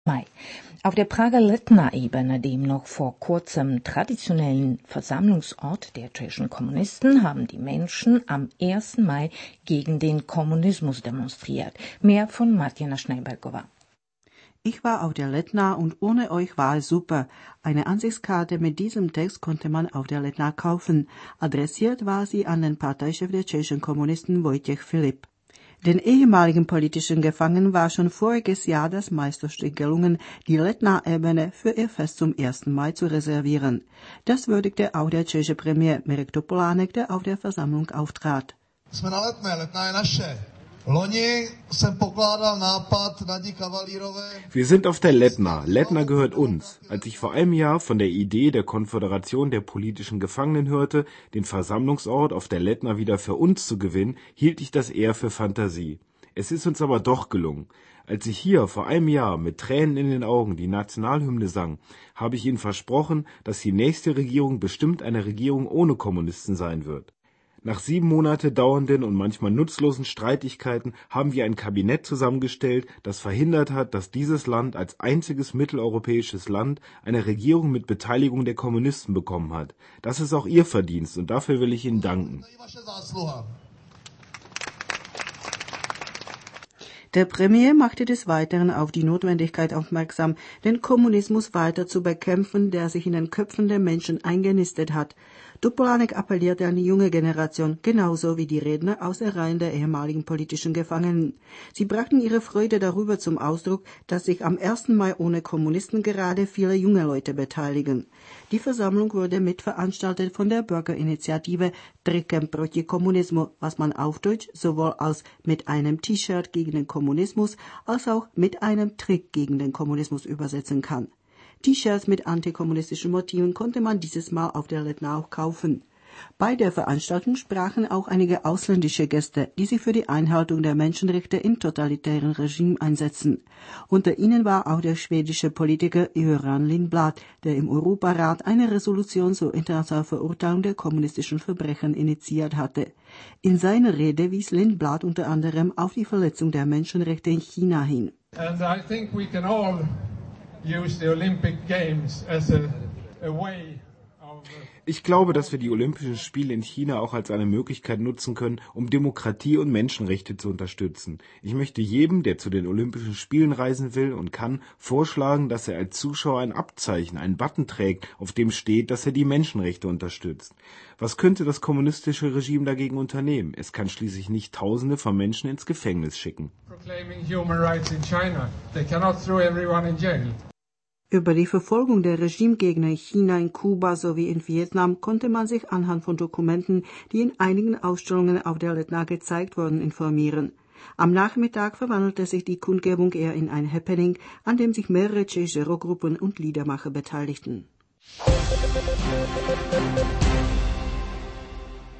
Mai. Auf der Prager Letna-Ebene, dem noch vor kurzem traditionellen Versammlungsort der tschechischen Kommunisten, haben die Menschen am 1. Mai gegen den Kommunismus demonstriert. Mehr von Martina Schneibergova. Ich war auf der Letna und ohne euch war es super. Eine Ansichtskarte mit diesem Text konnte man auf der Letna kaufen. Adressiert war sie an den Parteichef der tschechischen Kommunisten Wojciech Filip. Den ehemaligen politischen Gefangenen war schon voriges Jahr das Meisterstück gelungen, die Letna-Ebene für ihr Fest zum 1. Mai zu reservieren. Das würdigte auch der tschechische Premier Mirek Topolánek, der auf der Versammlung auftrat. Wir sind auf der Letna. Letna gehört uns. Als ich vor einem Jahr von der Idee der Konföderation der politischen Gefangenen hörte, den Versammlungsort auf der Letna wieder für uns zu gewinnen, hielt ich das eher für Fantasie. Es ist uns aber doch gelungen. Als ich hier vor einem Jahr mit Tränen in den Augen die Nationalhymne sang, habe ich Ihnen versprochen, dass die nächste Regierung bestimmt eine Regierung ohne Kommunisten sein wird. Nach 7 Monate dauernden und manchmal nutzlosen Streitigkeiten haben wir ein Kabinett zusammengestellt, das verhindert hat, dass dieses Land als einziges mitteleuropäisches Land eine Regierung mit Beteiligung der Kommunisten bekommen hat. Das ist auch Ihr Verdienst und dafür will ich Ihnen danken. Der Premier machte des Weiteren auf die Notwendigkeit aufmerksam, den Kommunismus weiter zu bekämpfen, der sich in den Köpfen der Menschen eingenistet hat. Topolánek appellierte an die junge Generation, genauso wie die Redner aus den Reihen der ehemaligen politischen Gefangenen. Sie brachten ihre Freude darüber zum Ausdruck, dass sich am 1. Mai ohne Kommunisten gerade viele junge Leute beteiligen. Die Versammlung wurde mitveranstaltet von der Bürgerinitiative Trikem proti komunismu, was man auf Deutsch sowohl als mit einem T-Shirt gegen den Kommunismus als auch mit einem Trick gegen den Kommunismus übersetzen kann. T-Shirts mit antikommunistischen Motiven konnte man dieses Mal auf der Letna auch kaufen. Bei der Veranstaltung sprachen auch einige ausländische Gäste, die sich für die Einhaltung der Menschenrechte in totalitären Regimen einsetzen. Unter ihnen war auch der schwedische Politiker Göran Lindblad, der im Europarat eine Resolution zur internationalen Verurteilung der kommunistischen Verbrechen initiiert hatte. In seiner Rede wies Lindblad unter anderem auf die Verletzung der Menschenrechte in China hin. And I think we can all use the Olympic Games as a way of Ich glaube, dass wir die Olympischen Spiele in China auch als eine Möglichkeit nutzen können, um Demokratie und Menschenrechte zu unterstützen. Ich möchte jedem, der zu den Olympischen Spielen reisen will und kann, vorschlagen, dass er als Zuschauer ein Abzeichen, einen Button trägt, auf dem steht, dass er die Menschenrechte unterstützt. Was könnte das kommunistische Regime dagegen unternehmen? Es kann schließlich nicht Tausende von Menschen ins Gefängnis schicken. proclaiming human rights in China. They cannot throw everyone in jail. Über die Verfolgung der Regimegegner in China, in Kuba sowie in Vietnam konnte man sich anhand von Dokumenten, die in einigen Ausstellungen auf der Letna gezeigt wurden, informieren. Am Nachmittag verwandelte sich die Kundgebung eher in ein Happening, an dem sich mehrere tschechische Rockgruppen und Liedermacher beteiligten.